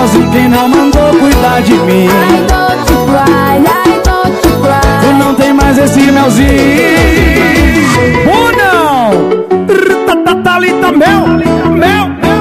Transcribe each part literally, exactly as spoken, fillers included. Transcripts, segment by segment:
melzinho, quem não mandou cuidar de mim? I don't you cry, I don't you cry. Tu não tem mais esse melzinho. Ou não? Thalita, mel, mel, mel.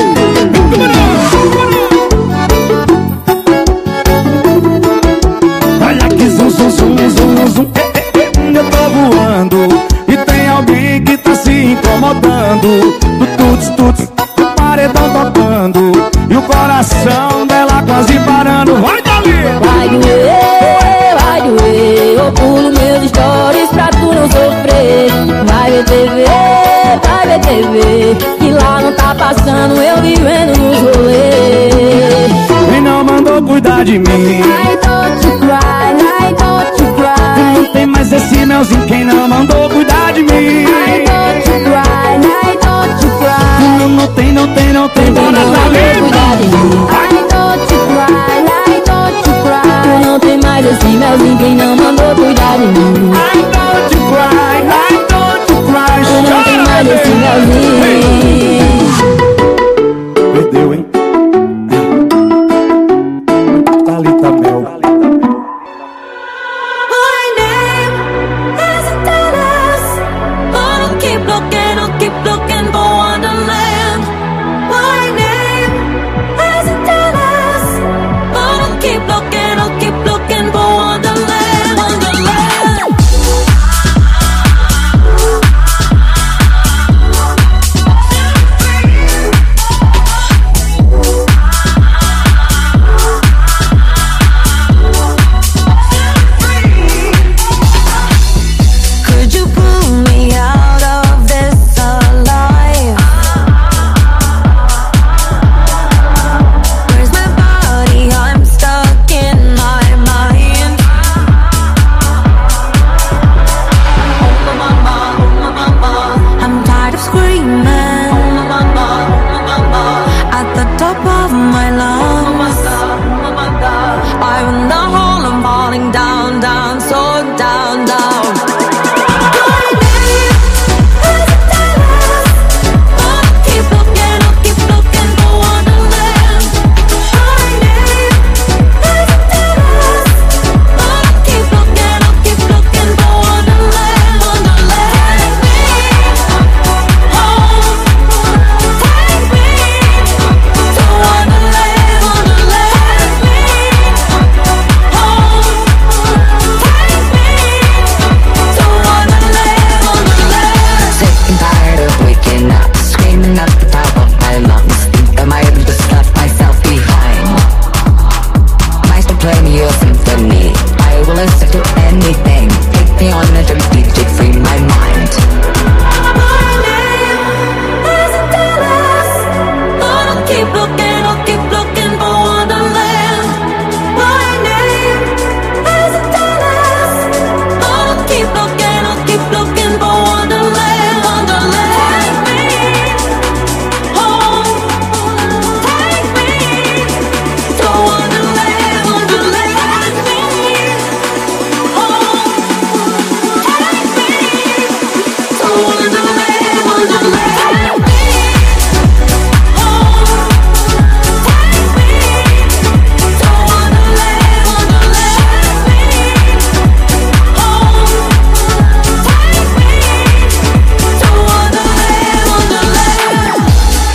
Olha que zum, zum, zum, zum, zum. Eu tô voando e tem alguém que tá se incomodando. Tuts, tuts, o paredão tocando e o coração dela quase parando. Vai, Dali! Vai doer, vai doer. Eu pulo meus stories pra tu não sofrer. Vai ver T V, vai ver T V, que lá não tá passando, eu vivendo nos rolês. Quem não mandou cuidar de mim? I don't you cry, I don't you cry. Não tem mais esse melzinho, quem não mandou cuidar de mim? I don't you cry, I don't you cry. Não, não tem, não tem, não tem. Quem não Bora, mandou cuidar de mim? Dali! I don't you cry, I don't you cry. Não tem mais esse melzinho, quem não mandou cuidar de mim? I don't you cry, I don't you cry. Não tem mais esse melzinho. Perdeu, hein? Thalita, mel. My name isn't Dallas, but I'll keep looking, I'll keep looking for Wonderland. My name isn't Dallas, but I'll keep looking, I'll keep looking for Wonderland, Wonderland. Could you pull me out of this alive? Where's my body? I'm stuck in my mind. Oh my mama, oh my mama, I'm tired of screaming. Oh my mama, oh my mama, at the top of my lungs. I'm in the hole, I'm falling down, down, so down, down. My name isn't Dallas, but I'll keep looking, I'll keep looking for Wonderland. My name isn't Dallas, but I'll keep looking, I'll keep looking for Wonderland, Wonderland. Take me home, take me to Wonderland, Wonderland. Take me home, take me to Wonderland, Wonderland. Sick and tired of waking up, screaming at the top of my lungs. Think I might have just left myself behind. Might still play me your symphony. I will listen to anything. Take me on a trip, D J, free my mind. My name isn't Dallas, but I'll keep looking, I'll keep looking for Wonderland. My name isn't Dallas, but I'll keep looking, I'll keep looking for Wonderland, Wonderland. Take me home, take me to Wonderland, Wonderland. Take me home, take me to Wonderland, Wonderland. Take me home, take me to Wonderland, Wonderland. Take me home, take me to Wonderland, Wonderland.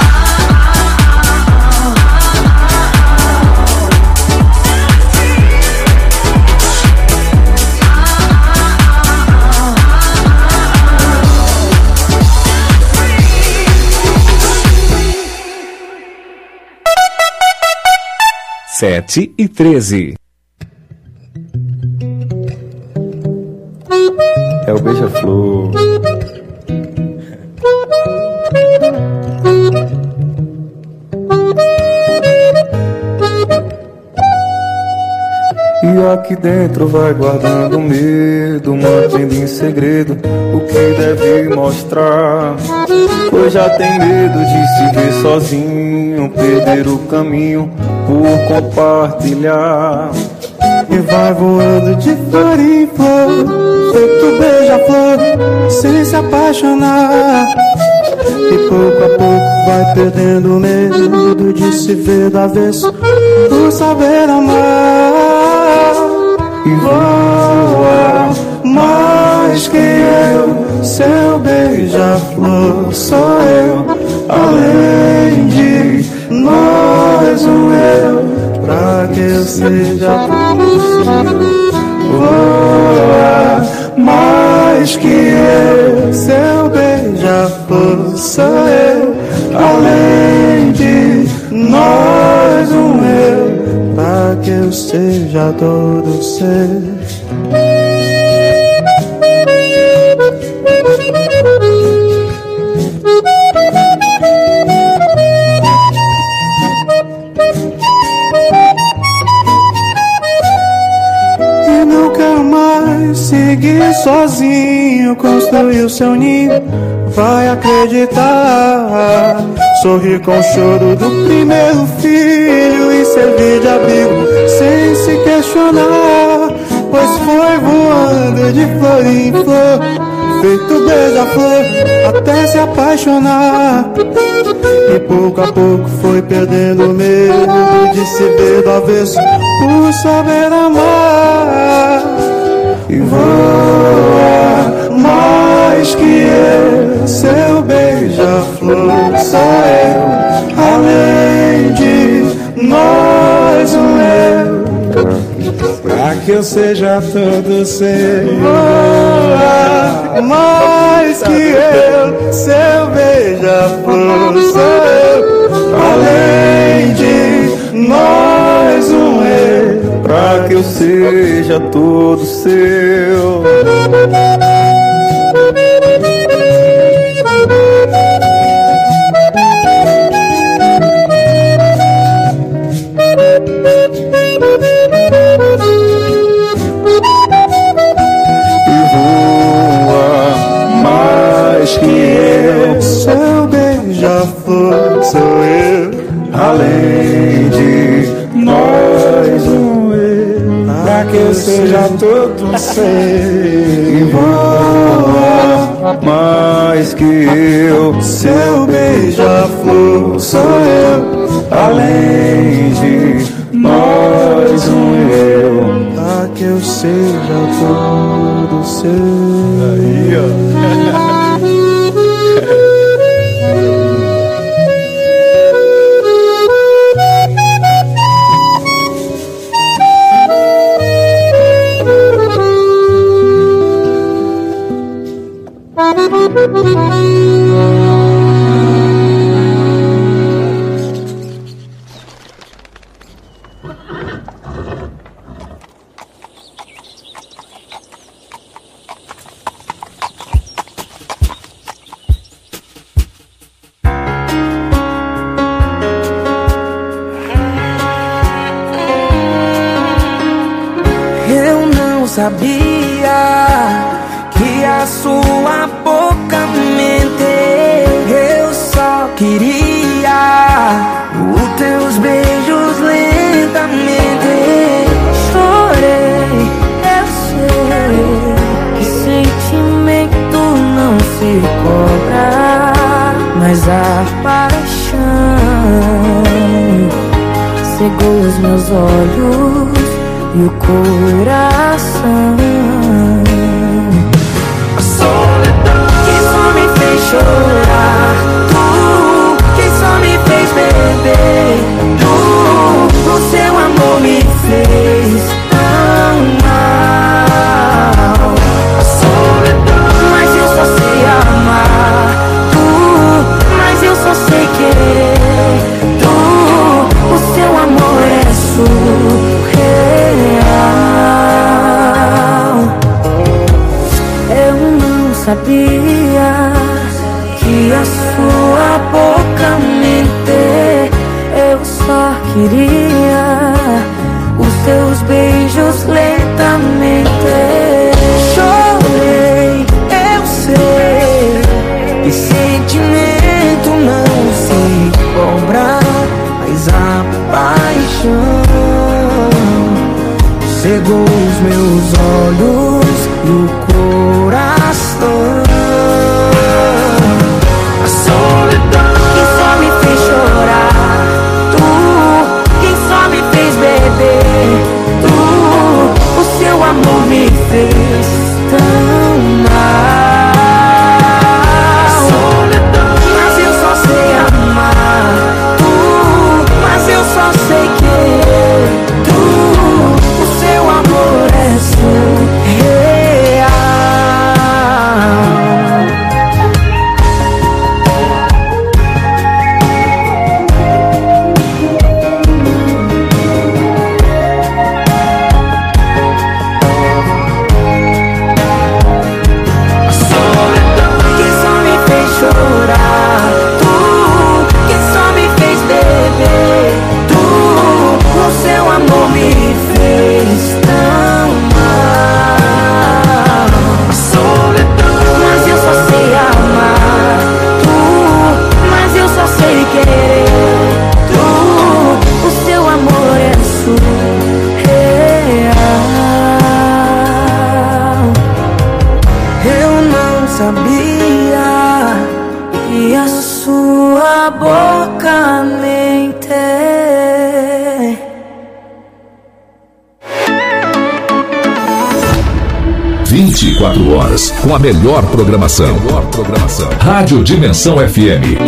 Sete e treze. É o beija-flor. E aqui dentro vai guardando medo, mantendo em segredo o que deve mostrar. Pois já tem medo de se ver sozinho, perder o caminho por compartilhar. E vai voando de flor em flor, feito beija-flor, sem se apaixonar. E pouco a pouco vai perdendo o medo de se ver do avesso, por saber amar. E voa mais que eu, seu beija-flor sou eu, além de nós um eu, pra que eu seja tudo seu. Voa mais que eu, seu beija-flor sou eu, além de nós um eu, pra que eu seja todo seu. Seguir sozinho, construir o seu ninho, vai acreditar. Sorrir com o choro do primeiro filho e servir de abrigo sem se questionar, pois foi voando de flor em flor, feito beija-flor até se apaixonar. E pouco a pouco foi perdendo o medo de se ver do avesso, por saber amar. E voa mais que eu, seu beija-flor sou eu, além de nós um eu, pra que eu seja todo seu. Voa mais que eu, seu beija-flor sou eu, além de nós um eu, pra que eu seja todo seu. E voa mais que eu, seu beija-flor sou eu, além de nós um eu, pra que eu seja todo seu. E voa mais que eu, seu beija-flor sou eu, além de nós um eu, pra que eu seja todo seu. Aí, ó. Eu não sabia que a sua boca mente, eu só queria os teus beijos lentamente. Chorei, eu sei que sentimento não se cobra, mas a paixão cegou os meus olhos e o coração. A solidão que só me fez chorar, tu que só me fez beber, tu, o seu amor me fez tão mal. A solidão, mas eu só sei amar, tu, mas eu só sei querer, tu, o seu amor é surreal. Sabia que a sua boca mente, eu só queria os seus beijos lentamente. Chorei, eu sei que sentimento não se cobra, mas a paixão cegou os meus olhos e o coração. A locamente. vinte e quatro horas com a melhor programação. Melhor programação. Rádio Dimensão F M.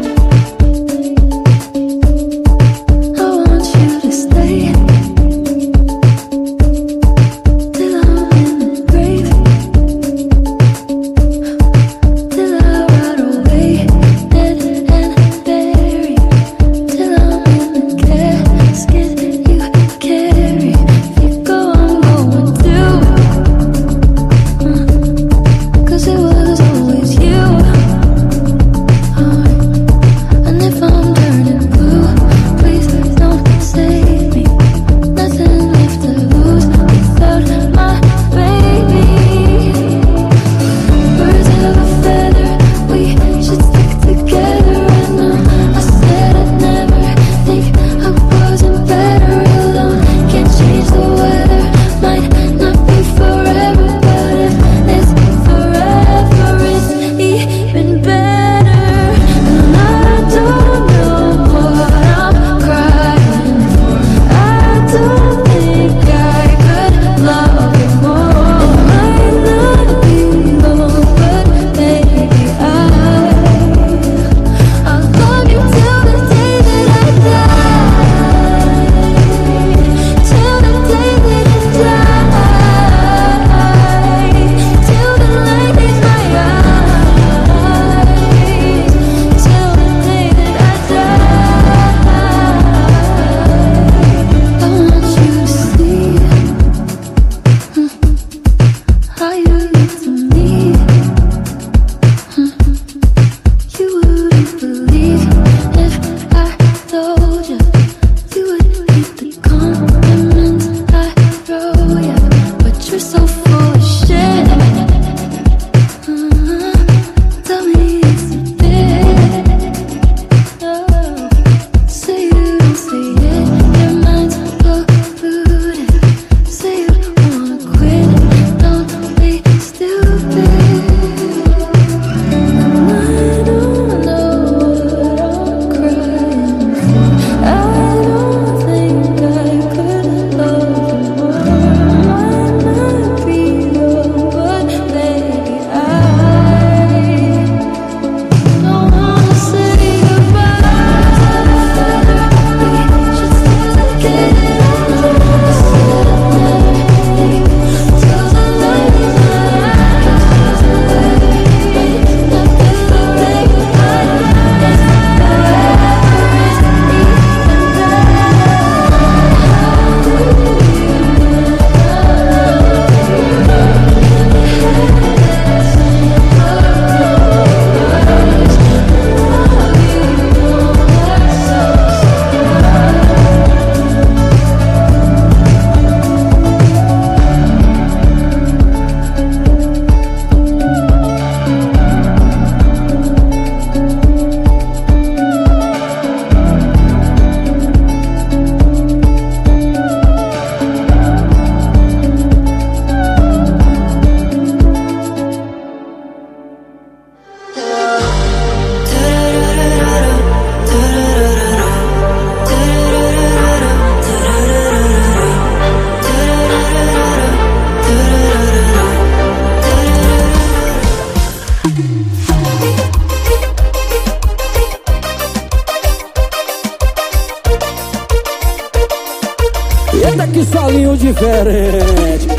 Eita, que solinho diferente.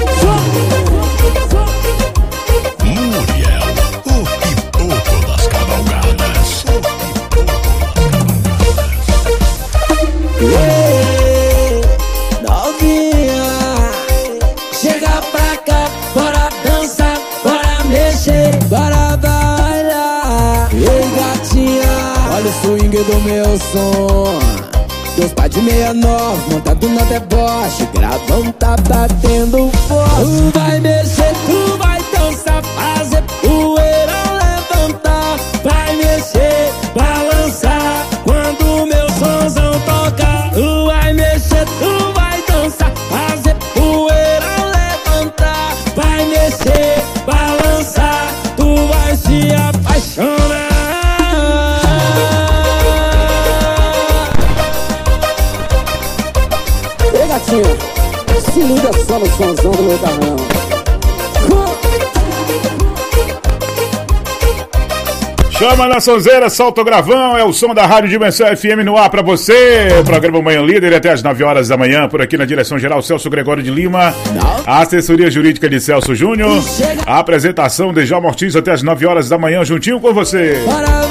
Muriel, o pipoco das cavalgadas. Ei, novinha, chega pra cá, bora dançar, bora mexer, bora bailar. Ei, gatinha, olha o swing do meu som. Teus pais de meia nove, montado na deboche, gravão tá batendo forte. Tu vai mexer, tu vai dançar, fazer poeira, levantar. Vai mexer, balançar, quando meu sonzão tocar. Tu vai mexer, tu vai dançar, fazer poeira, levantar. Vai mexer, balançar, tu vai se apaixonar. gatinha, se liga só no somzão do meu carrão. Chama na sonzeira, solta o gravão, é o som da Rádio Dimensão F M no ar pra você. O programa Manhã Líder até as nove horas da manhã, por aqui na direção geral Celso Gregório de Lima, a assessoria jurídica de Celso Júnior, a apresentação de Djalma Ortiz até as nove horas da manhã, juntinho com você.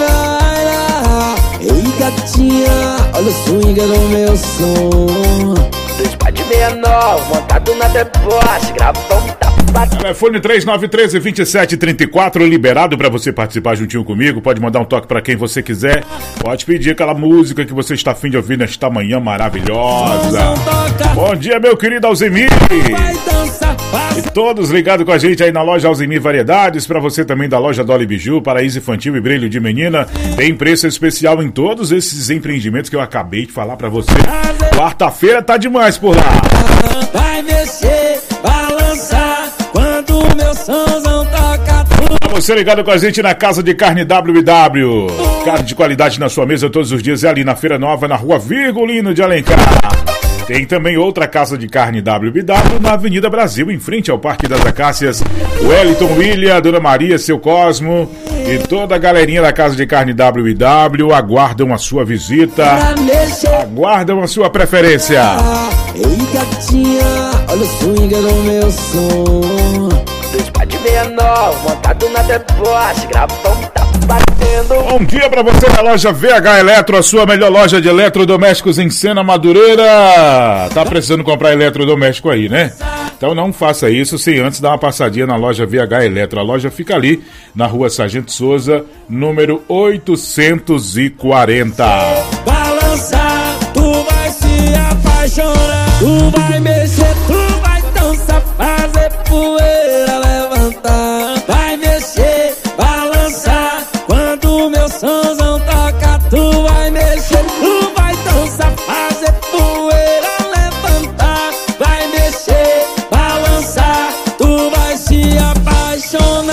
Ei gatinha, olha o swing do meu som. Dois pá de menor, montado na deboche, gravão tá batendo. Telefone três nove um três, dois sete três quatro, liberado pra você participar juntinho comigo. Pode mandar um toque pra quem você quiser. Pode pedir aquela música que você está a fim de ouvir nesta manhã maravilhosa. Bom dia, meu querido Alzemir. E todos ligados com a gente aí na loja Alzemir Variedades. Pra você também da loja Dolly Biju, Paraíso Infantil e Brilho de Menina. Tem preço especial em todos esses empreendimentos que eu acabei de falar pra você. Quarta-feira tá demais por lá. Vai mexer, balançar quando o meu somzão toca tudo. Pra você ligado com a gente na Casa de Carne W W. Carne de qualidade na sua mesa todos os dias. É ali na Feira Nova, na rua Virgulino de Alencar. Tem também outra Casa de Carne W W na Avenida Brasil, em frente ao Parque das Acácias. O Wellington William, Dona Maria, seu Cosmo e toda a galerinha da Casa de Carne W W aguardam a sua visita, aguardam a sua preferência. Ei gatinha, olha o swing do meu som. Dois pá de menor, montado na deboche, gravão tá batendo. Bom dia pra você na loja V H Eletro, a sua melhor loja de eletrodomésticos em Sena Madureira. Tá precisando comprar eletrodoméstico aí, né? Então não faça isso sem antes dar uma passadinha na loja V H Eletro. A loja fica ali na rua Sargento Souza, número oitocentos e quarenta. Balançar, tu vai se apaixonar. Tu vai mexer, tu vai dançar, fazer poeira levantar. Vai mexer, balançar, quando o meu somzão toca. Tu vai mexer, tu vai dançar, fazer poeira levantar. Vai mexer, balançar, tu vai se apaixonar.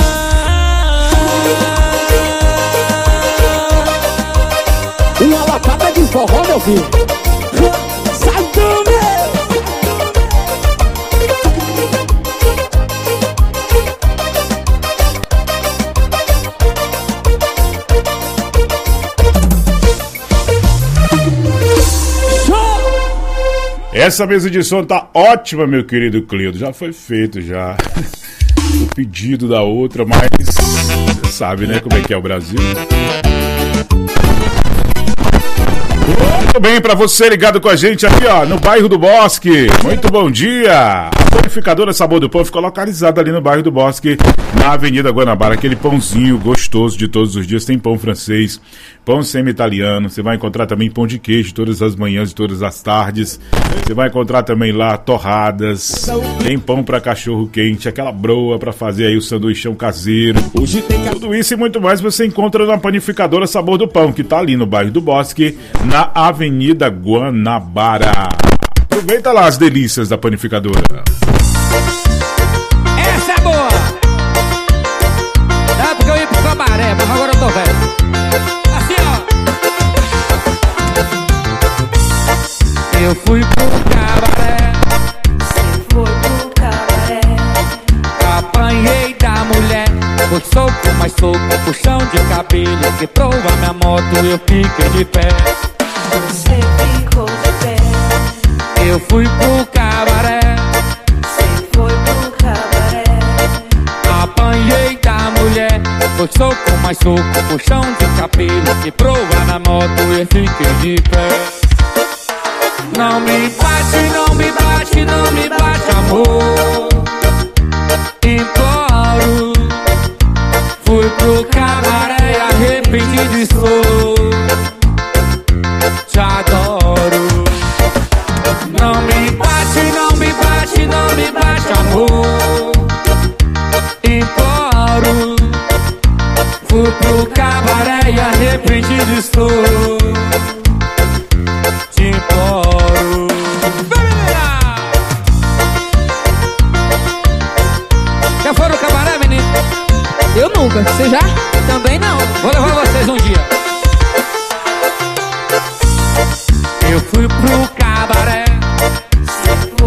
Uma lapada de forró, meu filho. Sai do meu. Essa mesa de som tá ótima, meu querido Cleudo. Já foi feito, já. O pedido da outra, mas você sabe, né, como é que é o Brasil. Muito bem, pra você ligado com a gente aqui, ó, no bairro do Bosque. Muito bom dia. A panificadora Sabor do Pão ficou localizada ali no bairro do Bosque, na Avenida Guanabara. Aquele pãozinho gostoso de todos os dias. Tem pão francês, pão semi-italiano. Você vai encontrar também pão de queijo todas as manhãs e todas as tardes. Você vai encontrar também lá torradas. Tem pão pra cachorro quente, aquela broa pra fazer aí o sanduichão caseiro. Tudo isso e muito mais você encontra na panificadora Sabor do Pão, que tá ali no bairro do Bosque, na Avenida Guanabara. Aproveita lá as delícias da panificadora. Essa é boa! Dá porque eu ia pro cabaré, mas agora eu tô velho. Assim, ó. Eu fui pro cabaré. Você foi pro cabaré. Apanhei da mulher. Foi soco, mais soco, puxão de cabelo. Quebrou a minha moto, eu fiquei de pé. Você ficou de pé. Eu fui pro cabaré. Você foi pro cabaré. Apanhei da mulher. Foi soco, mais soco, puxão de cabelo. Quebrou a minha moto, eu fiquei de pé. Não me bate, não me bate, não me bate, amor. Imploro. Fui pro cabaré, arrependido estou. Te adoro. Não me bate, não me bate, não me bate, amor. Imploro. Fui pro cabaré e arrependido estou. Te imploro. Já foram no cabaré, menino? Eu nunca, você já? Também não. Vou levar vocês um dia. Eu fui pro cabaré. Você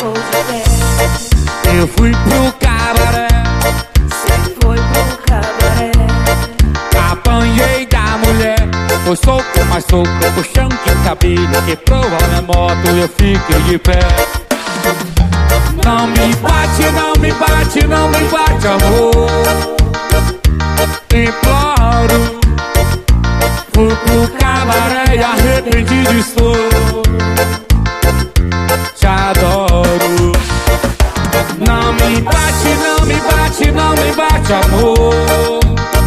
ficou de pé. Eu fui pro cabaré, Cê foi pro cabaré. apanhei da mulher. Foi soco, mais soco, puxão de cabelo. Quebrou a minha moto, eu fiquei de pé. Não me bate, não me bate, não me bate, amor. Imploro. Fui pro cabaré e arrependido estou. Te adoro. Não me bate, não me bate, não me bate, amor.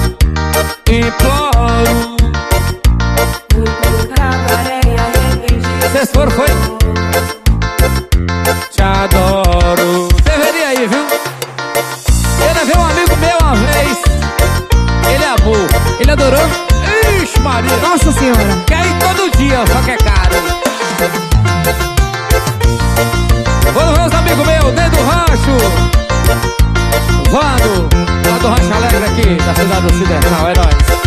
Imploro. Fui pro cabaré e arrependido. Vocês foram, foi? Te adoro. Deveria ir, viu? Eu levei um amigo meu uma vez. Ele amou. Ele adorou. Ixi, Maria. Nossa senhora. Quer ir todo dia, só que é caro. Vamos ver os amigos meus, dentro do rancho. Vando, lá do Rancho Alegre aqui, da cidade ocidental, é nóis.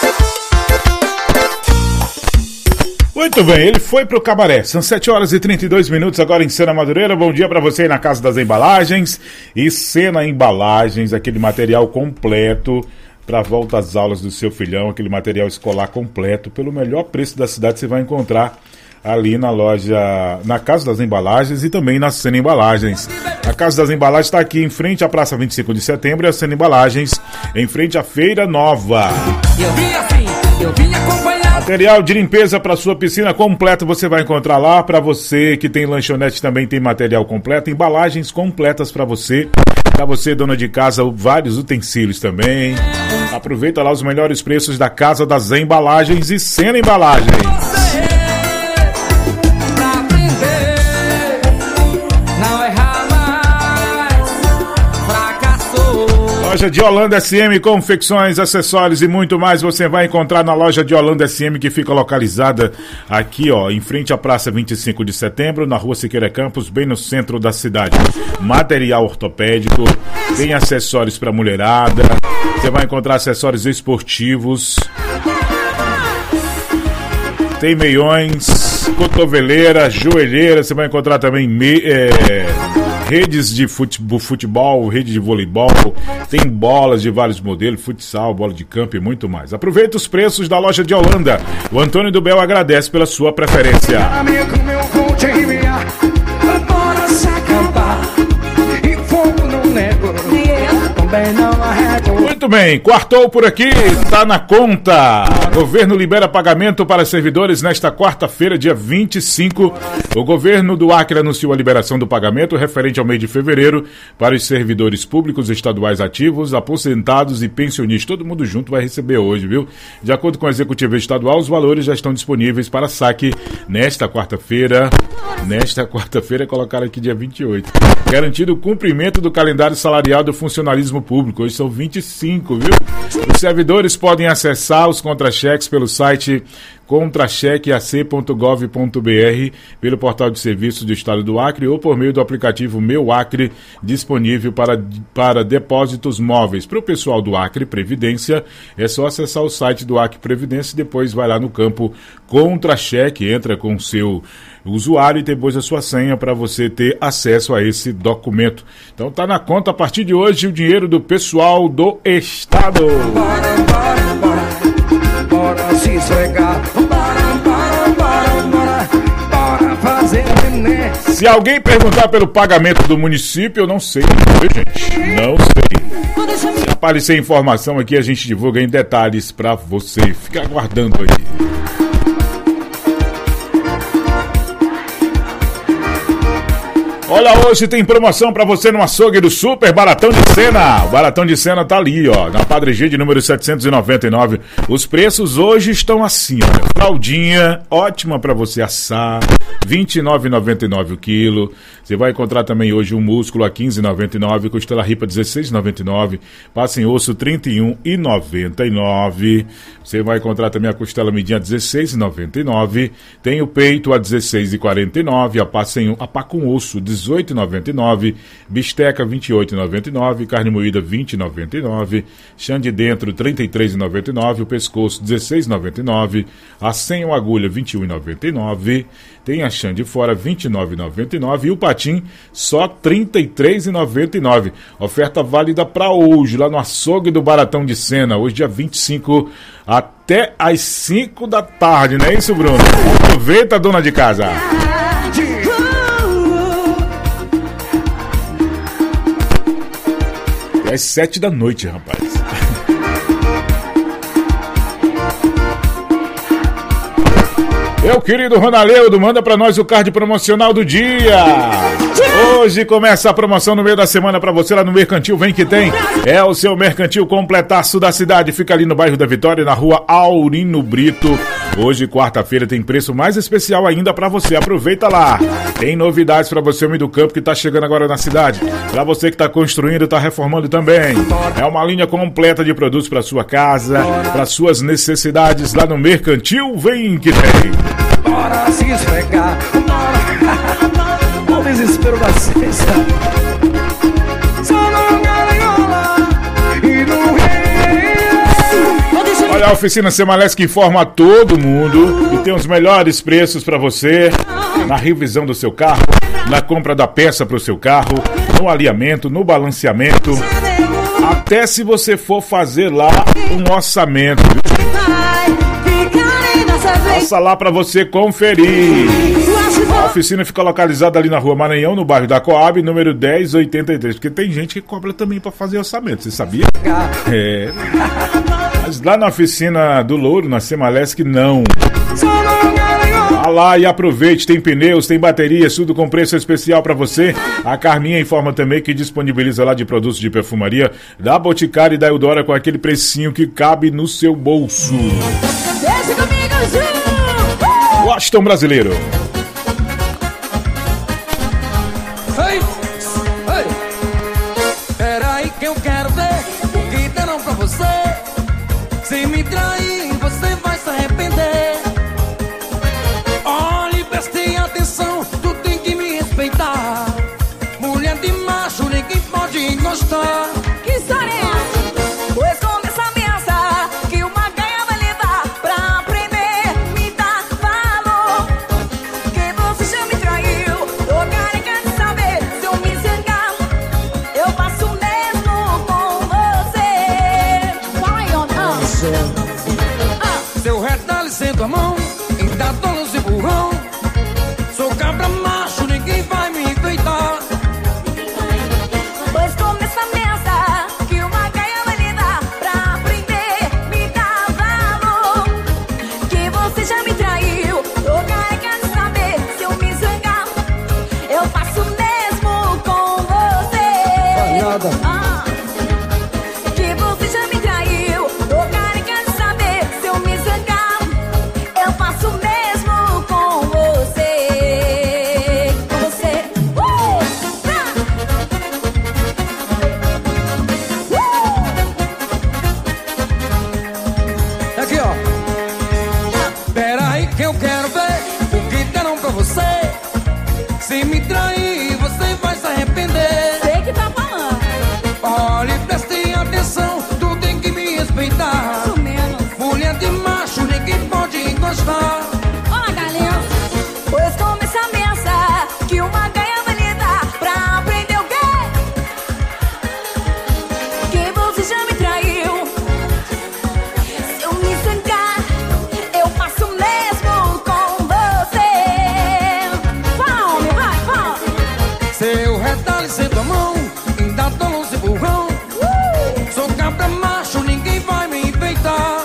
Muito bem, ele foi pro cabaré. São sete horas e trinta e dois minutos agora em Sena Madureira. Bom dia pra você aí na Casa das Embalagens. E Sena Embalagens, aquele material completo para volta às aulas do seu filhão, aquele material escolar completo, pelo melhor preço da cidade, você vai encontrar ali na loja, na Casa das Embalagens e também na Sena Embalagens. A Casa das Embalagens está aqui em frente à Praça vinte e cinco de Setembro e a Sena Embalagens em frente à Feira Nova. Eu vim assim, eu vim acompanhar. Material de limpeza para sua piscina completo você vai encontrar lá. Para você que tem lanchonete também tem material completo, embalagens completas para você. Para você, dona de casa, vários utensílios também. Aproveita lá os melhores preços da Casa das Embalagens e Sena Embalagens. Loja de Holanda S M, confecções, acessórios e muito mais você vai encontrar na loja de Holanda S M, que fica localizada aqui, ó, em frente à Praça vinte e cinco de Setembro, na Rua Siqueira Campos, bem no centro da cidade. Material ortopédico, tem acessórios para mulherada, você vai encontrar acessórios esportivos, tem meiões, cotoveleira, joelheira, você vai encontrar também me, é, redes de futebol, rede de voleibol, tem bolas de vários modelos, futsal, bola de campo e muito mais. Aproveita os preços da loja de Holanda. O Antônio do Bel agradece pela sua preferência. Amigo meu, vou te enviar. Bora se acabar. E fogo não nego. Também não arrego. Muito bem, quartou por aqui, tá na conta. Governo libera pagamento para servidores nesta quarta-feira, dia vinte e cinco. O governo do Acre anunciou a liberação do pagamento referente ao mês de fevereiro para os servidores públicos estaduais ativos, aposentados e pensionistas. Todo mundo junto vai receber hoje, viu? De acordo com a executiva estadual, os valores já estão disponíveis para saque nesta quarta-feira. Nesta quarta-feira, colocaram aqui dia vinte e oito. Garantido o cumprimento do calendário salarial do funcionalismo público. Hoje são vinte e cinco, viu? Os servidores podem acessar os contra-cheques pelo site contra cheque a c ponto gov ponto b r, pelo portal de serviços do Estado do Acre ou por meio do aplicativo Meu Acre, disponível para, para depósitos móveis. Para o pessoal do Acre Previdência, é só acessar o site do Acre Previdência e depois vai lá no campo contra-cheque, entra com o seu usuário e depois a sua senha para você ter acesso a esse documento. Então tá na conta a partir de hoje o dinheiro do pessoal do Estado. Bora, bora, bora, bora se esfregar. Bora, bora, bora, bora, bora fazer neném. Se alguém perguntar pelo pagamento do município, eu não sei, viu, gente? Não sei. Se aparecer informação aqui, a gente divulga em detalhes para você. Fica aguardando aí. Olha, hoje tem promoção pra você no açougue do Super Baratão de Sena. O Baratão de Sena tá ali, ó, na Padre Gide, número setecentos e noventa e nove. Os preços hoje estão assim, olha. Fraldinha, ótima pra você assar, vinte e nove reais e noventa e nove o quilo. Você vai encontrar também hoje um músculo a quinze reais e noventa e nove, costela ripa dezesseis reais e noventa e nove, passa em osso trinta e um reais e noventa e nove. Você vai encontrar também a costela medinha a dezesseis reais e noventa e nove. Tem o peito a dezesseis reais e quarenta e nove, a passa em um, a pá com osso dezenove dezoito e noventa e nove, bisteca vinte e oito e noventa e nove, carne moída vinte e noventa e nove, chã de dentro trinta e três e noventa e nove, o pescoço dezesseis e noventa e nove, a senha ou agulha vinte e um e noventa e nove, tem a chã de fora vinte e nove e noventa e nove e o patim só trinta e três e noventa e nove. Oferta válida para hoje, lá no açougue do Baratão de Sena, hoje dia vinte e cinco, até às cinco da tarde, não é isso, Bruno? Aproveita, dona de casa. É às sete da noite, rapaz. Meu querido Ronaldo, manda pra nós o card promocional do dia. Hoje começa a promoção no meio da semana pra você lá no Mercantil Vem Que Tem. É o seu mercantil completaço da cidade. Fica ali no bairro da Vitória, na rua Aurino Brito. Hoje, quarta-feira, tem preço mais especial ainda pra você. Aproveita lá. Tem novidades pra você, homem do campo, que tá chegando agora na cidade. Pra você que tá construindo, tá reformando também. É uma linha completa de produtos pra sua casa, pra suas necessidades lá no Mercantil Vem Que Tem. Bora se esfregar, bora. O desespero da sexta. Só não gaiola e não rei. Olha, a oficina Semalesc informa a todo mundo e tem os melhores preços para você na revisão do seu carro, na compra da peça para o seu carro, no alinhamento, no balanceamento, até se você for fazer lá um orçamento. Passa lá pra você conferir. A oficina fica localizada ali na rua Maranhão, no bairro da Coab, número dez oitenta e três. Porque tem gente que cobra também pra fazer orçamento, você sabia? É. Mas lá na oficina do Louro, na Semalesc, não. Vá lá e aproveite, tem pneus, tem baterias, tudo com preço especial pra você. A Carminha informa também que disponibiliza lá de produtos de perfumaria da Boticário e da Eudora com aquele precinho que cabe no seu bolso. Deixa comigo, Ju! Washington Brasileiro. Ei, ei. Peraí que eu quero ver o que deram pra você. Se me trair, você vai se arrepender. Olhe, preste atenção, tu tem que me respeitar. Mulher de macho, ninguém pode gostar. Que história é essa? Pois com essa ameaça que uma gaia vai levar pra aprender, me dá valor. Que você já me traiu, tô careca de saber. Se eu me zangar, eu faço o mesmo com você. Fala aí, ó. Seu retalho sendo a mão, ainda donos e burrão. Sou cabra macho, ninguém vai me enfeitar. Pois com essa ameaça que uma gaia vai lhe dar pra aprender, me dá valor. Que você já me traiu, tô careca de saber. Se eu me zangar, eu faço o mesmo com você. Ah, que você já me traiu, tô careca de saber. Se eu me zangar, eu faço o mesmo com você. Com você. Uh! Ah! Aqui, ó. Peraí que eu quero ver o que deram pra você. Se me trair, você vai se arrepender. Sei que tá falando. Olhe, preste atenção, tu tem que me respeitar. Isso mesmo. Mulher de macho, ninguém pode gostar. Olha, galera. Pois com essa ameaça que uma gaia vai lhe dar pra aprender o quê? Que você já me traiu. Se eu me zangar, eu faço o mesmo com você. Vai, homem, vai, vai. Seu retalho sendo a mão, ainda donos e burrão. Sou cabra macho, ninguém vai me enfeitar.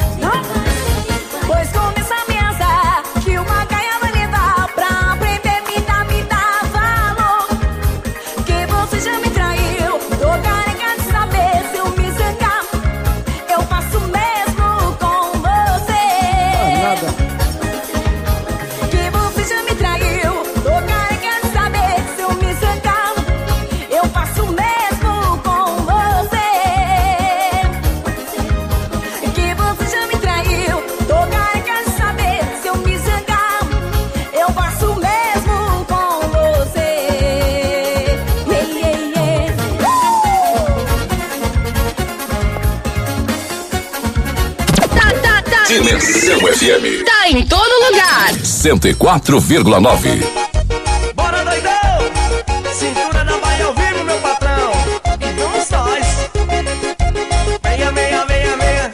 Pois com essa ameaça que uma gaia vai lhe dar pra aprender, me dá, me dá valor. Que você já me traiu, tô careca de saber. Se eu me zangar, eu faço o mesmo com você. Que você já me traiu, tô careca de saber. Se eu me zangar, eu faço o mesmo com Dimensão F M. Tá em todo lugar. cento e quatro vírgula nove. Bora, doidão! Cintura da Bahia ao vivo, meu patrão. E vamos nós. Venha, venha, venha, venha.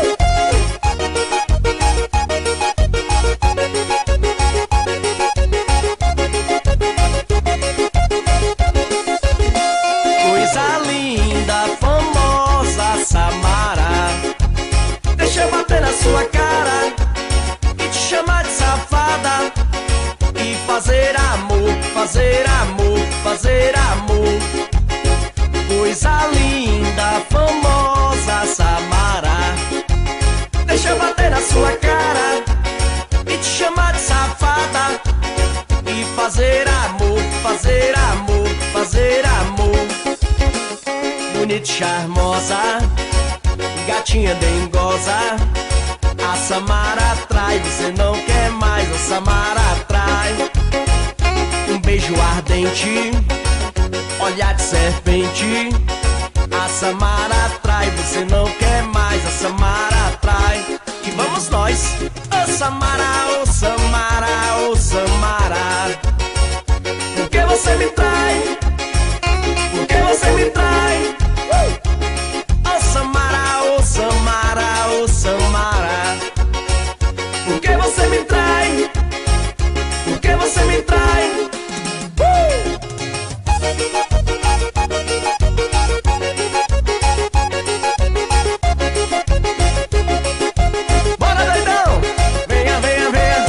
Coisa linda, famosa Samara. Deixa eu bater na sua cara e te chamar de safada. E fazer amor, fazer amor, fazer amor. Coisa linda, famosa Samara. Deixa eu bater na sua cara e te chamar de safada. E fazer amor, fazer amor, fazer amor. Bonita, charmosa, gatinha dengosa. A Samara atrai, você não quer mais. A Samara atrai. Um beijo ardente, olhar de serpente. A Samara atrai, você não quer mais. A Samara atrai. E vamos nós. Ô Samara, ô Samara, ô Samara. Por que você me trai? Por que você me trai? Ô Samara, ô Samara, ô Samara. Por que você me trai? Por que você me trai? Uh! Bora, doidão! Venha, venha, venha.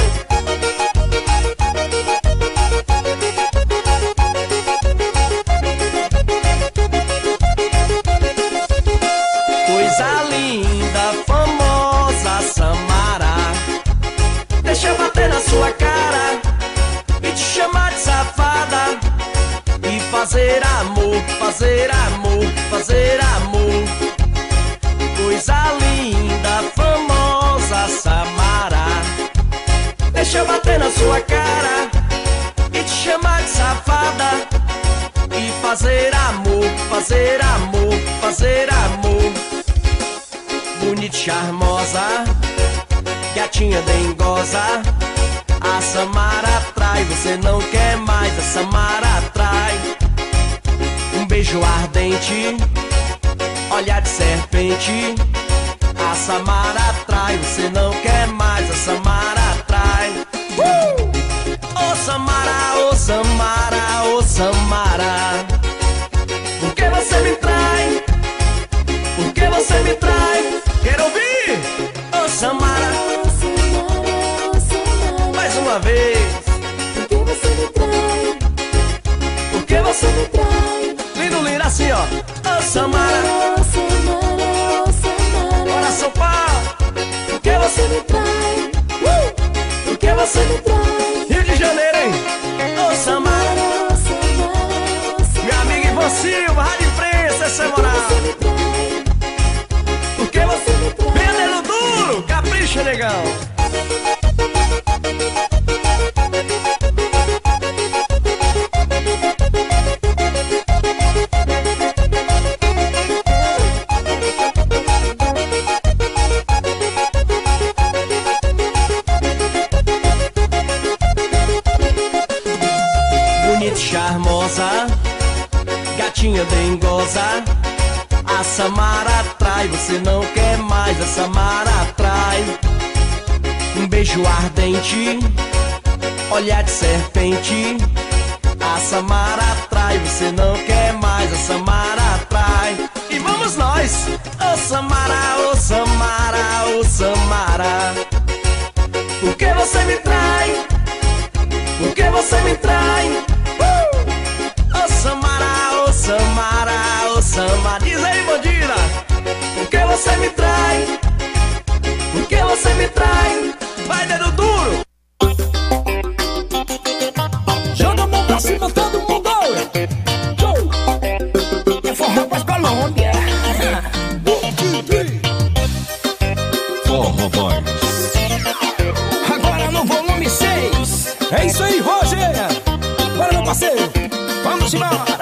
Coisa linda, famosa Samara. Deixa eu bater na sua cara e te chamar de safada. E fazer amor, fazer amor, fazer amor. Coisa linda, famosa Samara. Deixa eu bater na sua cara e te chamar de safada. E fazer amor, fazer amor, fazer amor. Bonita, charmosa, gatinha dengosa. A Samara atrai, você não quer mais. A Samara atrai. Um beijo ardente, olhar de serpente. A Samara atrai, você não quer mais. A Samara atrai. Uh! Ô Samara, ô Samara, ô Samara. Por que você me trai? Por que você me trai? Quero ouvir! Ô Samara, mais uma vez. Por que você me trai? Por que você me trai? Lindo, lindo, assim ó. Ô Samara, bora São Paulo. Por que você me trai? Uh! Por que você me trai? Rio de Janeiro, hein? Ô Samara, meu amigo Ivan Silva, Rádio Imprensa, essa é moral. Por que você me trai? Veneno duro, capricha, negão. Charmosa, gatinha dengosa. A Samara atrai, você não quer mais. A Samara atrai. Um beijo ardente, olhar de serpente. A Samara atrai, você não quer mais. A Samara atrai. E vamos nós. Ô Samara, ô Samara, ô Samara. Por que você me trai? Por que você me trai? Samara, ô Samara, ô Samara. Diz aí, bandida. Por que você me trai? Por que você me trai? Vai, dedo duro. Joga a mão pra cima, todo mundo. É forró pras Colômbia. Forró Boys. Agora no volume seis. É isso aí, Roger. Bora, meu parceiro. Vamos embora.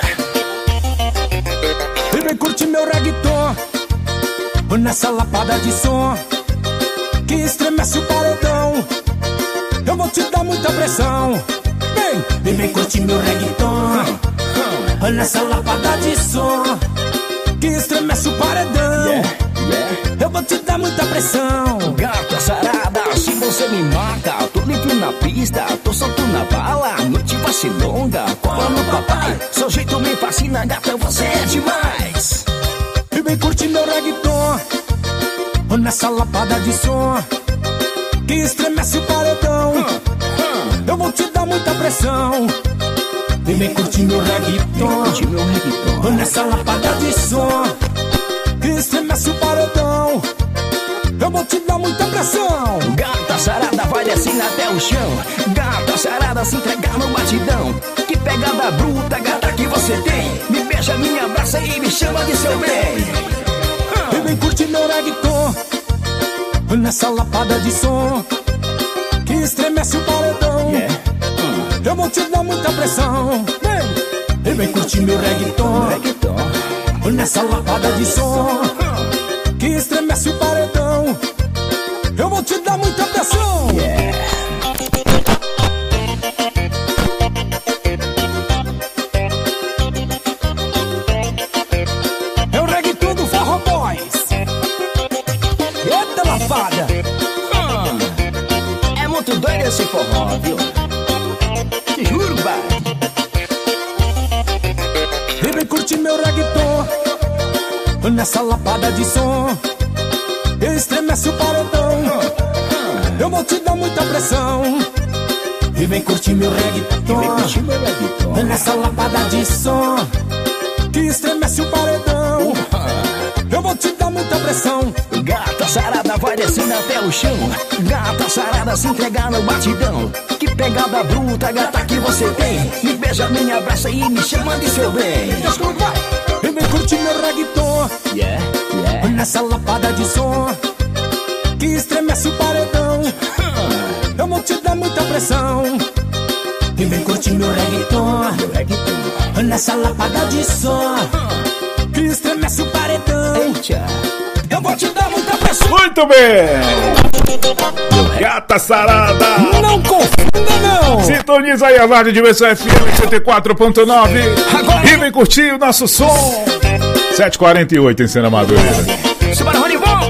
E vem curtir meu reggaeton nessa lapada de som. que estremece o paredão. Eu vou te dar muita pressão. Vem, vem, vem curtir meu reggaeton. Olha essa lapada de som que estremece o paredão. Yeah, yeah. Eu vou te dar muita pressão. Gata sarada, se você me mata, tô livre na pista, tô solto na bala, a noite vai ser longa. Cola no papai, seu jeito me fascina, gata, você é demais. E vem curtir meu reggaeton nessa lapada de som que estremece o paredão. Eu vou te dar muita pressão. E vem curtir meu reggaeton nessa lapada de som que estremece o paredão. Eu vou te dar muita pressão. Gata sarada vai descendo até o chão. Gata sarada se entregar no batidão. Que pegada bruta, gata, que você tem. Me beija, me abraça e me chama de seu bem. E vem curtir meu reggaeton nessa lapada de som que estremece o paredão. Yeah. uh. Eu vou te dar muita pressão. Vem, e vem curtir meu reggaeton, reggaeton nessa lapada de som que estremece o paredão. Eu vou te dar muita pressão. Yeah. É o reggaeton do Forró Boys. Eita lafada. hum. É muito doido esse forró, viu? Te juro, pai. E vem curtir meu reggaeton nessa lapada de som estremece o paredão. Eu vou te dar muita pressão. E vem curtir meu reggaeton nessa lapada de som que estremece o paredão. Eu vou te dar muita pressão. Gata sarada vai descendo até o chão. Gata sarada se entregar no batidão. Que pegada bruta, gata, que você tem. Me beija, me abraça e me chama de seu bem. E vem curtir meu reggaeton, yeah, yeah, nessa lapada de som que estremece o paredão. Eu vou te dar muita pressão. E vem curtir meu reggaeton, meu reggaeton nessa lapada de som que estremece o paredão. Eita. Eu vou te dar muita pressão. Muito bem. Gata sarada. Não confunda não. Sintoniza aí a Rádio Dimensão F M cento e quatro ponto nove. Agora. E vem curtir o nosso som. sete e quarenta e oito em Cena Madureira. Simbora, Ronivon.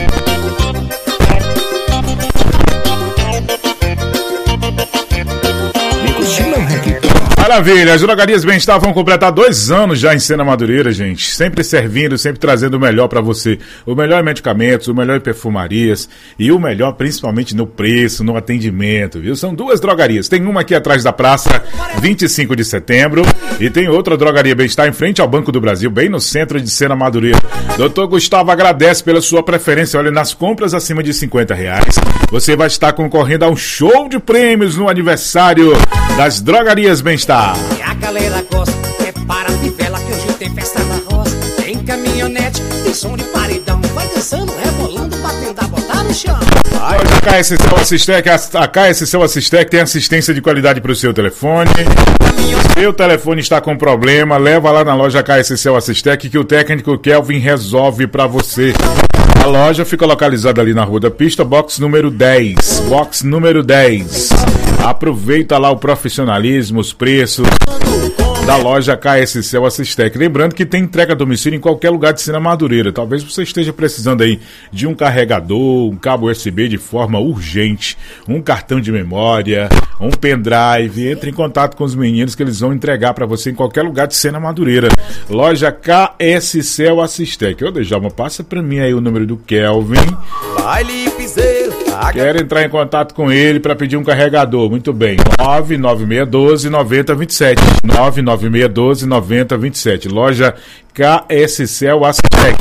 Maravilha, as drogarias Bem-Estar vão completar dois anos já em Cena Madureira, gente. Sempre servindo, sempre trazendo o melhor pra você. O melhor em medicamentos, o melhor em perfumarias e o melhor principalmente no preço, no atendimento, viu? São duas drogarias. Tem uma aqui atrás da praça, vinte e cinco de setembro, e tem outra drogaria Bem-Estar em frente ao Banco do Brasil, bem no centro de Cena Madureira. doutor Gustavo agradece pela sua preferência. Olha, nas compras acima de cinquenta reais, você vai estar concorrendo a um show de prêmios no aniversário das drogarias Bem-Estar. E a galera gosta, é para de vela que hoje tem festa na roça. Tem caminhonete, tem som de paredão. Vai dançando, rebolando, batendo a botar no chão. Loja K S C Assistec, a K S C Assistec tem assistência de qualidade para o seu telefone. Seu telefone está com problema, leva lá na loja K S C Assistec que o técnico Kelvin resolve para você. A loja fica localizada ali na Rua da Pista, box número dez. Box número dez. Aproveita lá o profissionalismo, os preços da loja K S C Assistec. Lembrando que tem entrega a domicílio em qualquer lugar de Cena Madureira. Talvez você esteja precisando aí de um carregador, um cabo U S B de forma urgente, um cartão de memória, um pendrive. Entre em contato com os meninos que eles vão entregar para você em qualquer lugar de Cena Madureira. Loja K S C Assistec. Ô, Djalma, passa para mim aí o número do Kelvin. Baile piseiro. Quero entrar em contato com ele para pedir um carregador. Muito bem. nove nove seis um dois nove zero dois sete. nove nove seis um dois nove zero dois sete. Loja K S C Assistec.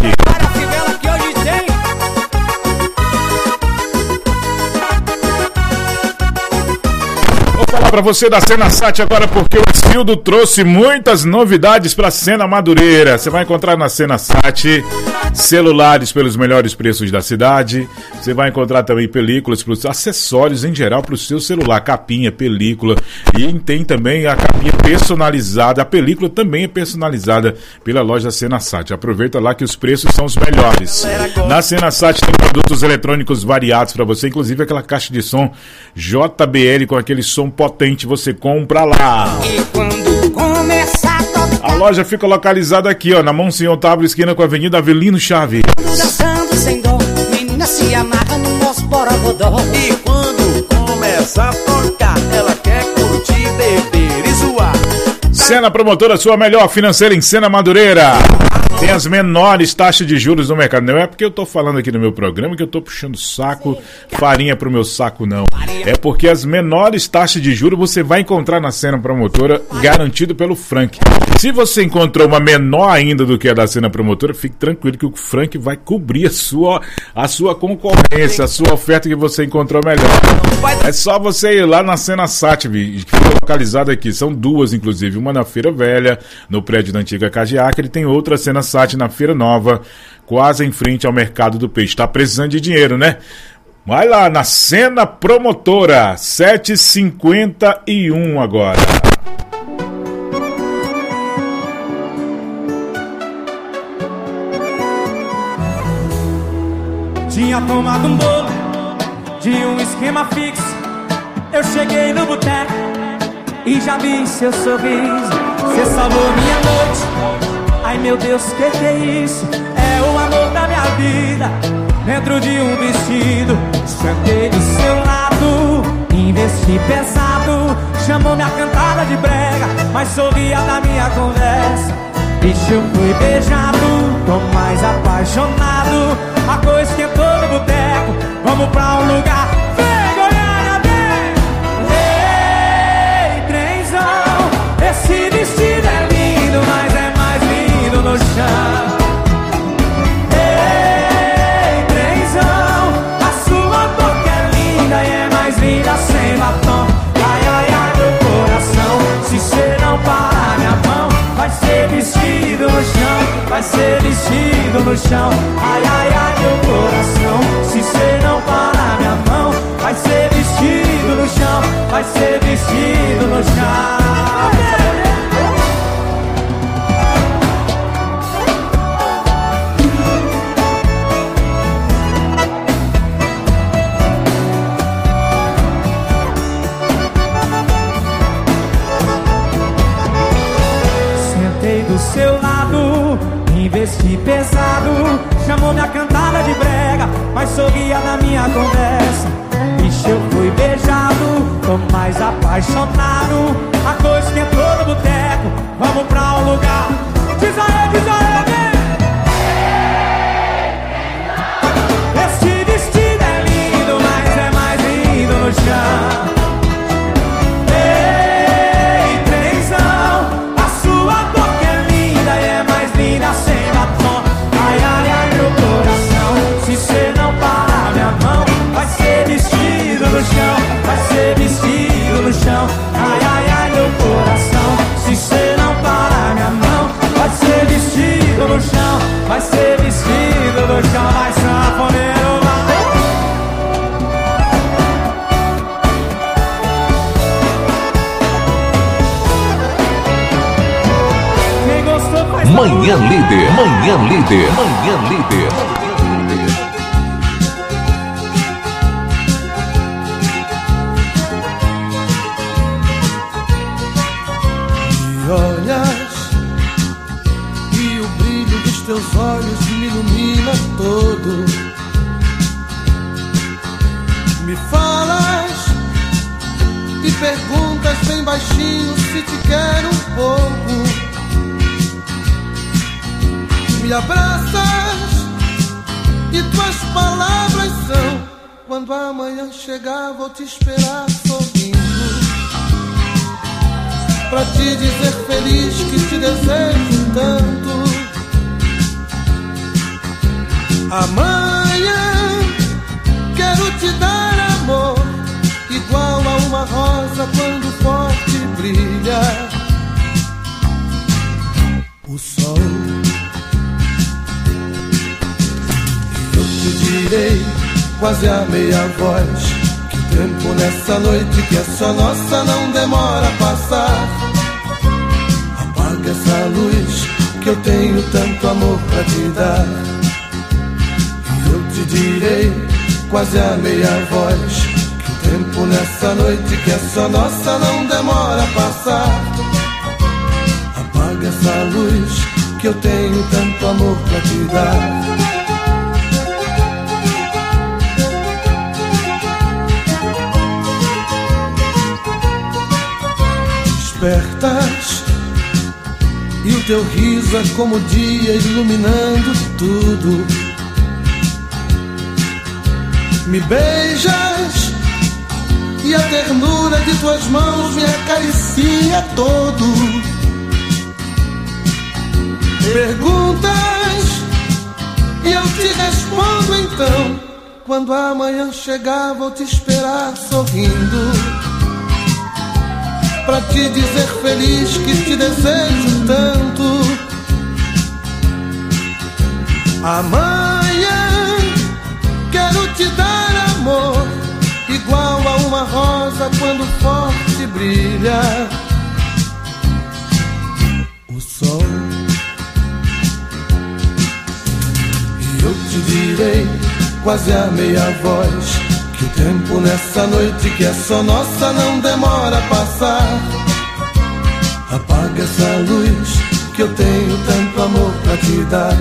falar pra você da Cena Sat agora, porque o Esquildo trouxe muitas novidades pra Cena Madureira. Você vai encontrar na Cena Sat celulares pelos melhores preços da cidade. Você vai encontrar também películas, pros acessórios em geral pro seu celular, capinha, película. E tem também a capinha personalizada. A película também é personalizada pela loja Cena Sat. Aproveita lá que os preços são os melhores. Na Cena Sat tem produtos eletrônicos variados pra você, inclusive aquela caixa de som J B L com aquele som potente, você compra lá. E quando começa a tocar, a loja fica localizada aqui, ó, na Monsenhor Otávio, esquina com a Avenida Avelino Chaves. dançando sem dó, menina se amarra no nosso borogodó. E quando começa a tocar, ela quer curtir, beber e zoar. Cena Promotora, sua melhor financeira em Cena Madureira. Tem as menores taxas de juros no mercado. Não é porque eu tô falando aqui no meu programa que eu tô puxando saco, farinha pro meu saco, não. É porque as menores taxas de juros você vai encontrar na Cena Promotora, garantido pelo Frank. Se você encontrou uma menor ainda do que a da Cena Promotora, fique tranquilo que o Frank vai cobrir a sua, a sua concorrência, a sua oferta que você encontrou melhor. É só você ir lá na Cena Sat, que fica localizada aqui. São duas, inclusive. Uma na Feira Velha, no prédio da antiga Cagiaca. Ele tem outra Cena Sat na Feira Nova, quase em frente ao Mercado do Peixe. Tá precisando de dinheiro, né? Vai lá na Cena Promotora, sete e cinquenta e um agora. Tinha tomado um bolo de um esquema fixo. Eu cheguei no boteco e já vi seu sorriso. Você salvou minha noite. Ai meu Deus, que que é isso? É o amor da minha vida dentro de um vestido. Sentei do seu lado, investi pesado. Chamou minha cantada de brega, mas sorria da minha conversa. Bicho, eu fui beijado, tô mais apaixonado. A coisa esquentou no boteco, vamos pra um lugar. Vem, Goiânia, vem! Ei, trenzão, esse vestido é lindo, mas é mais lindo no chão. Ei, trenzão, a sua boca é linda e é mais linda sem batom. Ai, ai, ai, meu coração, se cê não parar minha mão, vai ser vestido no chão, vai ser vestido no chão. Ai, ai, ai, meu coração, se cê não parar minha mão, vai ser vestido no chão, vai ser vestido no chão. Sentei do seu lado, investi pesado. Chamou minha cantada de brega, mas sorria na minha conversa. Bicho, eu fui beijado, tô mais apaixonado. A coisa esquentou no boteco, vamos pra um lugar. Diz aí, diz aí, vem! Esse vestido é lindo, mas é mais lindo no chão. Ei, trenzão, a sua boca é linda e é mais linda sem batom. Ai, ai, ai, meu coração, se cê não parar minha mão, vai ser vestido no chão, vai ser vestido no chão. Ai, ai, ai, meu coração, se cê não parar minha mão, vai ser vestido no chão, vai ser vestido no chão. Vai, sanfoneiro, vai. Quem gostou faz Manhã Líder, Manhã Líder, Manhã Líder. Me olhas e o brilho dos teus olhos me ilumina todo. Me falas e perguntas bem baixinho se te quero um pouco. Me abraças e tuas palavras são: quando amanhã chegar vou te esperar sorrindo, pra te dizer feliz que te desejo tanto. Amanhã quero te dar amor igual a uma rosa quando for sol. E eu te direi, quase a meia voz, que o tempo nessa noite que é só nossa não demora a passar. Apaga essa luz, que eu tenho tanto amor pra te dar. E eu te direi, quase a meia voz, que o tempo nessa noite que é só nossa não demora a passar. Apaga essa luz, que eu tenho tanto amor pra te dar. Despertas e o teu riso é como o dia iluminando tudo. Me beijas e a ternura de tuas mãos me acaricia todo. Perguntas e eu te respondo então. Quando a manhã chegar vou te esperar sorrindo, pra te dizer feliz que te desejo tanto. Amanhã quero te dar amor, igual a uma rosa quando forte brilha o sol. E eu te direi, quase a meia voz, que o tempo nessa noite que é só nossa não demora a passar. Apaga essa luz, que eu tenho tanto amor pra te dar.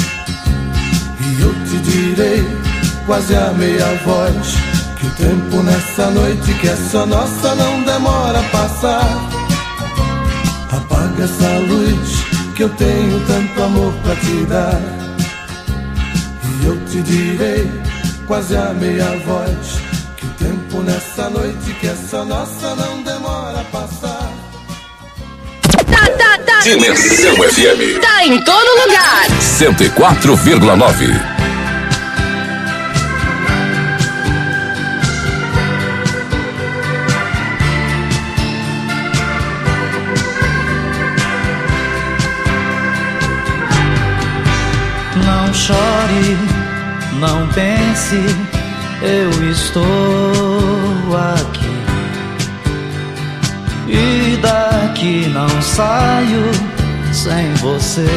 E eu te direi, quase a meia voz, que o tempo nessa noite que é só nossa não demora a passar. Apaga essa luz, que eu tenho tanto amor pra te dar. E eu te direi, quase a meia voz, que o tempo nessa noite que é só nossa não demora a passar. Tá, tá, tá. Dimensão F M. Tá em todo lugar. cento e quatro vírgula nove. Não chore, não pense, eu estou aqui. E daqui não saio sem você.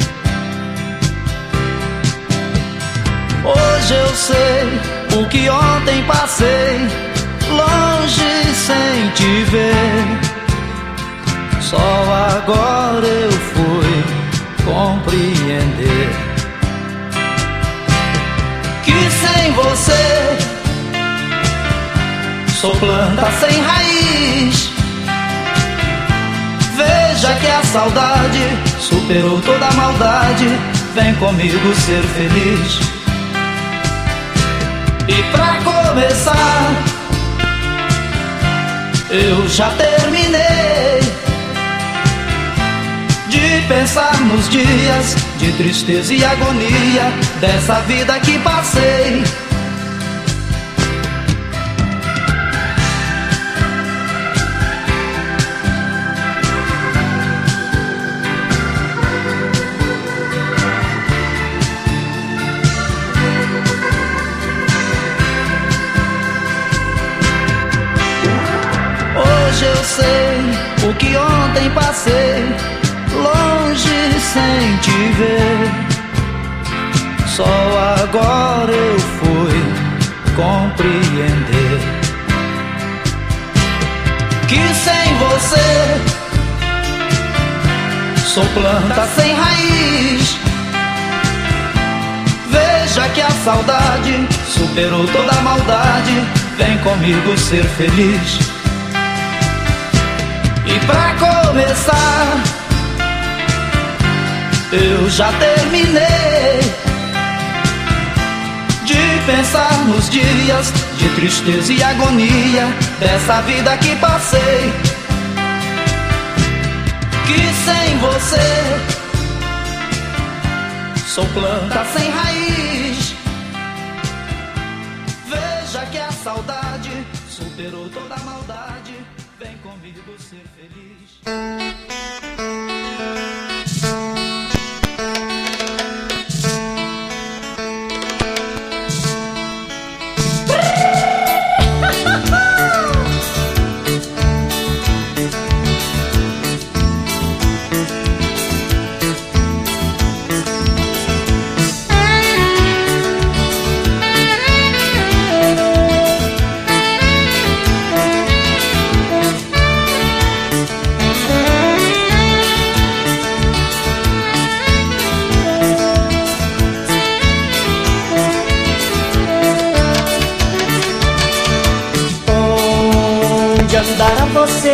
Hoje eu sei o que ontem passei, longe sem te ver. Só agora eu fui compreender que sem você sou planta sem raiz. Veja que a saudade superou toda a maldade. Vem comigo ser feliz. E pra começar, eu já terminei de pensar nos dias de tristeza e agonia dessa vida que passei. Hoje eu sei o que ontem passei, longe sem te ver. Só agora eu fui compreender que sem você sou planta sem raiz. Veja que a saudade superou toda a maldade. Vem comigo ser feliz. E pra começar, eu já terminei de pensar nos dias de tristeza e agonia dessa vida que passei. Que sem você sou planta sem raiz. Veja que a saudade superou toda a maldade. Vem comigo ser feliz. você.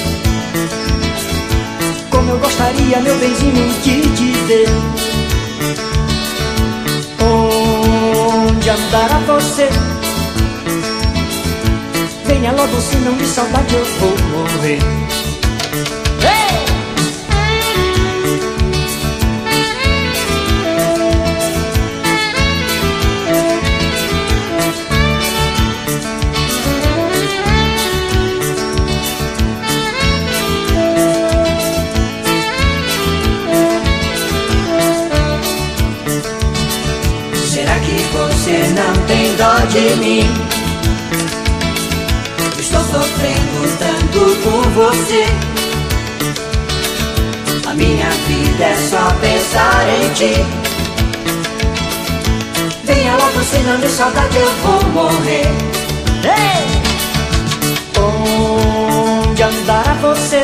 Como eu gostaria, meu benzinho, de te ver. Onde andará você? Venha logo, senão de saudade eu vou morrer. Hey! Será que você não tem dó de mim? Estou sofrendo tanto por você. A minha vida é só pensar em ti. Venha logo, senão de saudade eu vou morrer. Hey! Onde andará você?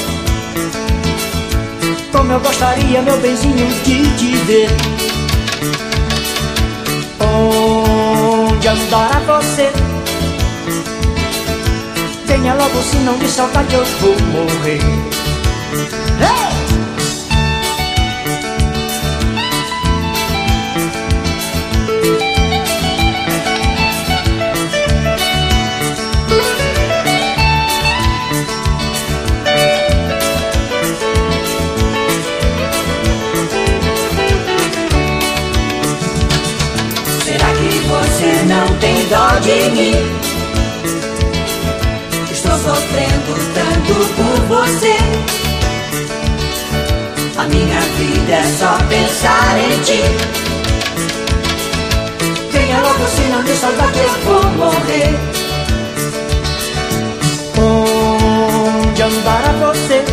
Como eu gostaria, meu benzinho, de te ver. Onde andará você? Venha logo, senão de saudade eu vou morrer. Hey! Será que você não tem dó de mim? Estou sofrendo tanto por você. A minha vida é só pensar em ti. Venha logo, senão de saudade eu vou morrer. Onde andará você?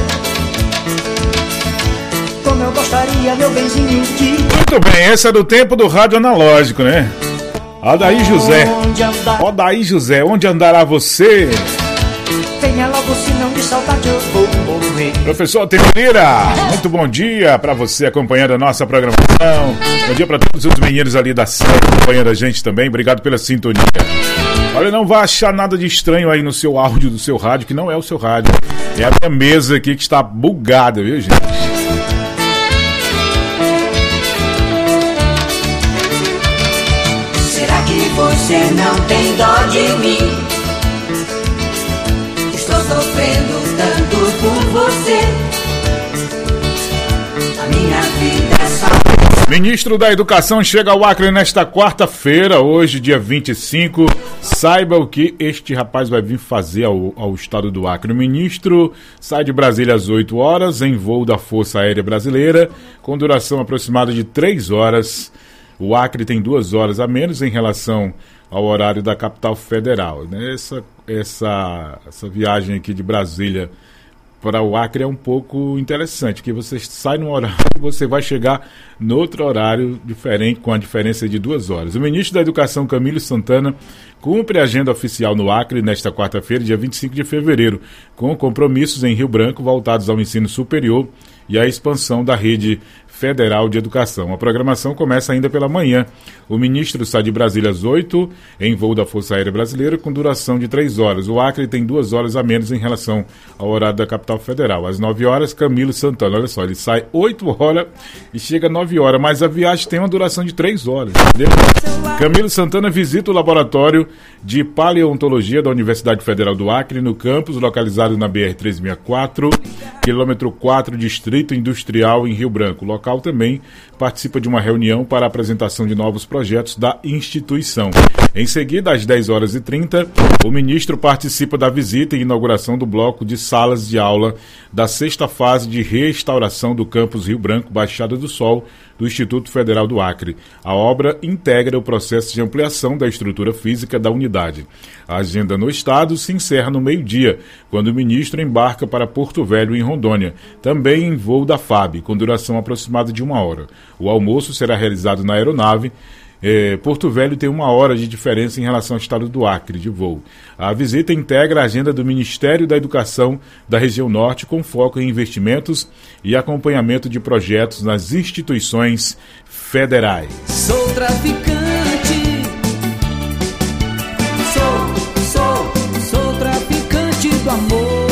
Como eu gostaria, meu benzinho, de... Muito bem, essa é do tempo do rádio analógico, né? Adaí José. Odaí José, onde andará você? Venha logo, senão de saudade eu vou morrer. Professor Temelira, muito bom dia pra você acompanhando a nossa programação. Bom dia pra todos os meninos ali da série acompanhando a gente também. Obrigado pela sintonia. Olha, não vai achar nada de estranho aí no seu áudio do seu rádio, que não é o seu rádio. É a minha mesa aqui que está bugada, viu, gente? Será que você não tem dó de mim? Estou sofrendo tanto por você. A minha vida é só... Ministro da Educação chega ao Acre nesta quarta-feira, hoje, dia vinte e cinco. Saiba o que este rapaz vai vir fazer ao, ao estado do Acre. O ministro sai de Brasília às oito horas, em voo da Força Aérea Brasileira, com duração aproximada de três horas. O Acre tem duas horas a menos em relação ao horário da capital federal. Essa, essa, essa viagem aqui de Brasília para o Acre é um pouco interessante, que você sai num horário e você vai chegar no outro horário diferente, com a diferença de duas horas. O ministro da Educação, Camilo Santana, cumpre a agenda oficial no Acre nesta quarta-feira, dia vinte e cinco de fevereiro, com compromissos em Rio Branco voltados ao ensino superior e à expansão da rede Federal de Educação. A programação começa ainda pela manhã. O ministro sai de Brasília às oito, em voo da Força Aérea Brasileira, com duração de três horas. O Acre tem duas horas a menos em relação ao horário da capital federal. Às nove horas, Camilo Santana. Olha só, ele sai oito horas e chega às nove horas, mas a viagem tem uma duração de três horas, entendeu? Camilo Santana visita o laboratório de paleontologia da Universidade Federal do Acre, no campus localizado na B R trezentos e sessenta e quatro, quilômetro quatro, Distrito Industrial, em Rio Branco. O local também participa de uma reunião para a apresentação de novos projetos da instituição. Em seguida, às dez horas e trinta, o ministro participa da visita e inauguração do bloco de salas de aula da sexta fase de restauração do campus Rio Branco, Baixada do Sol, do Instituto Federal do Acre. A obra integra o processo de ampliação da estrutura física da unidade. A agenda no estado se encerra no meio-dia, quando o ministro embarca para Porto Velho, em Rondônia, também em voo da F A B, com duração aproximada de uma hora. O almoço será realizado na aeronave. É, Porto Velho tem uma hora de diferença em relação ao estado do Acre de voo. A visita integra a agenda do Ministério da Educação da região norte, com foco em investimentos e acompanhamento de projetos nas instituições federais. Sou traficante, sou, sou, sou traficante do amor.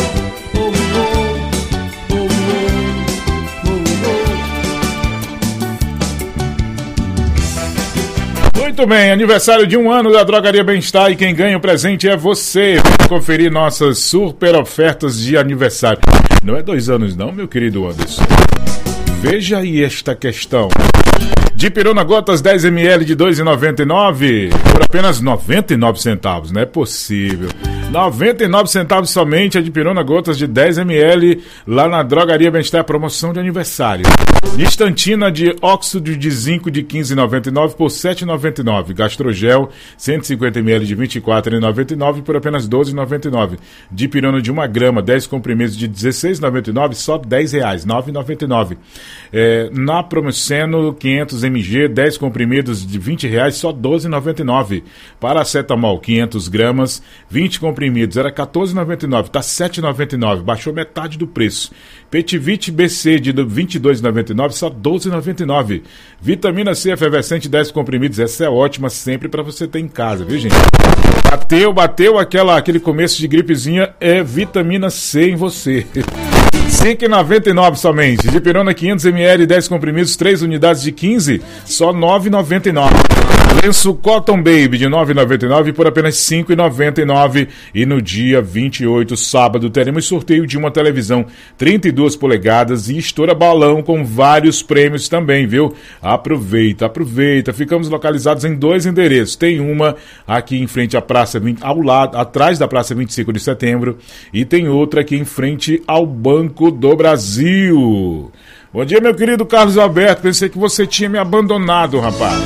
Muito bem, aniversário de um ano da Drogaria Bem-Estar e quem ganha o presente é você. Vem conferir nossas super ofertas de aniversário. Não é dois anos não, meu querido Anderson. Veja aí esta questão. Dipirona Gotas dez mililitros de dois reais e noventa e nove centavos por apenas noventa e nove centavos. Não é possível. noventa e nove centavos somente a Dipirona Gotas de dez mililitros lá na Drogaria Bem-Estar, promoção de aniversário. Nistantina de óxido de zinco de quinze reais e noventa e nove centavos por sete reais e noventa e nove centavos. Gastrogel cento e cinquenta mililitros de vinte e quatro reais e noventa e nove centavos por apenas doze reais e noventa e nove centavos. Dipirona de uma grama, dez comprimidos de dezesseis reais e noventa e nove centavos, só dez reais, nove reais e noventa e nove centavos. É, na Promoceno quinhentos mililitros, dez comprimidos de vinte reais, só doze reais e noventa e nove centavos. Paracetamol quinhentos gramas, vinte comprimidos, era quatorze reais e noventa e nove centavos, está sete reais e noventa e nove centavos, baixou metade do preço. Petivite B C de vinte e dois reais e noventa e nove centavos, só doze reais e noventa e nove centavos. Vitamina C efervescente dez comprimidos, essa é ótima sempre para você ter em casa, viu gente? Bateu, bateu aquela, aquele começo de gripezinha, é vitamina C em você. cinco reais e noventa e nove centavos somente. Dipirona quinhentos mililitros, dez comprimidos, três unidades de quinze, só nove reais e noventa e nove centavos. Lenço Cotton Baby de nove reais e noventa e nove centavos por apenas cinco reais e noventa e nove centavos. E no dia vinte e oito, sábado, teremos sorteio de uma televisão trinta e duas polegadas e estoura balão com vários prêmios também, viu? Aproveita, aproveita. Ficamos localizados em dois endereços. Tem uma aqui em frente à Praça vinte, ao lado, atrás da Praça vinte e cinco de Setembro, e tem outra aqui em frente ao Banco do Brasil. Bom dia, meu querido Carlos Alberto. Pensei que você tinha me abandonado, rapaz.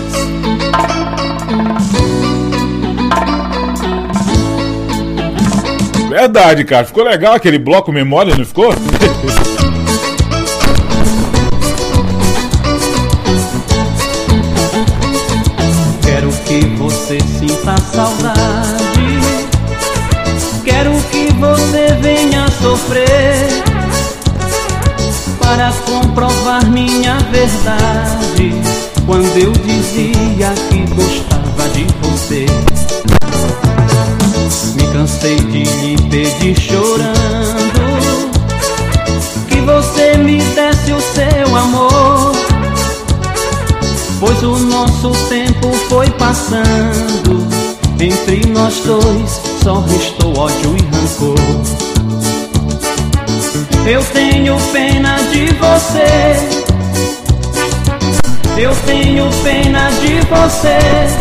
Verdade, cara. Ficou legal aquele bloco memória, não ficou? Quero que você sinta saudade. Quero que você venha sofrer para comprovar minha verdade. Quando eu dizia que gostava de você, me cansei de lhe pedir chorando que você me desse o seu amor, pois o nosso tempo foi passando, entre nós dois só restou ódio e rancor. Eu tenho pena de você, eu tenho pena de você.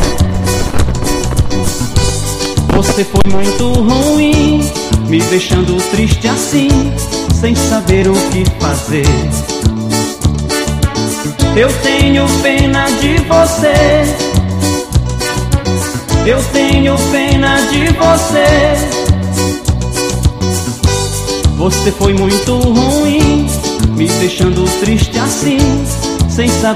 Você foi muito ruim, me deixando triste assim, sem saber o que fazer. Eu tenho pena de você, eu tenho pena de você. Você foi muito ruim, me deixando triste assim, sem saber